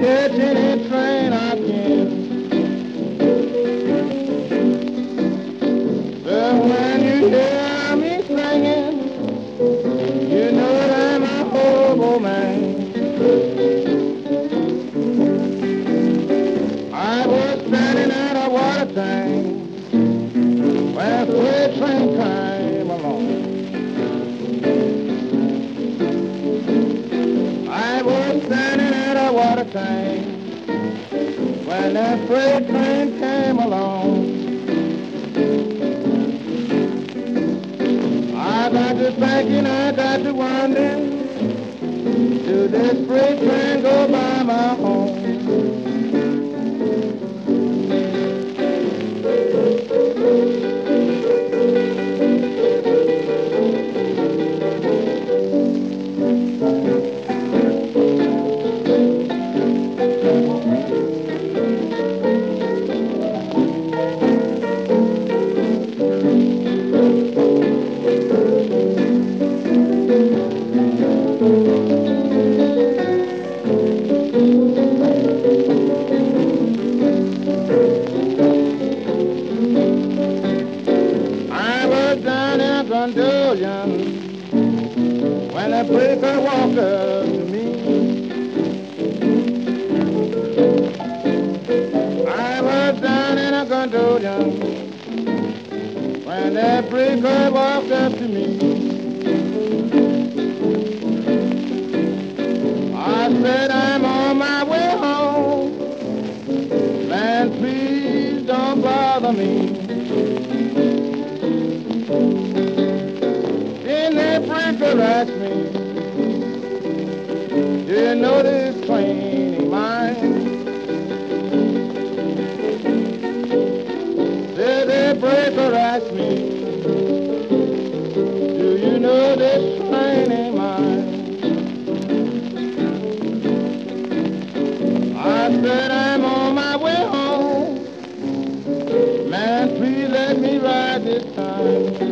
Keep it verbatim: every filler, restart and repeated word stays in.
catch any train I can. But when you hear me singing, you know that I'm a hobo man. I was standing at a water tank when a freight train came along. I was standing at a water tank when that freight train came along. I got to thinking, I got to wondering, do this freight train go by my home? When a breaker walked up to me, I was down in a gondola when that breaker walked up to me. I said, I'm on my way home, man, please don't bother me. Breaker asked me, do you know this train ain't mine? Said the breaker asked me, do you know this train ain't mine? I said, I'm on my way home, man, please let me ride this time.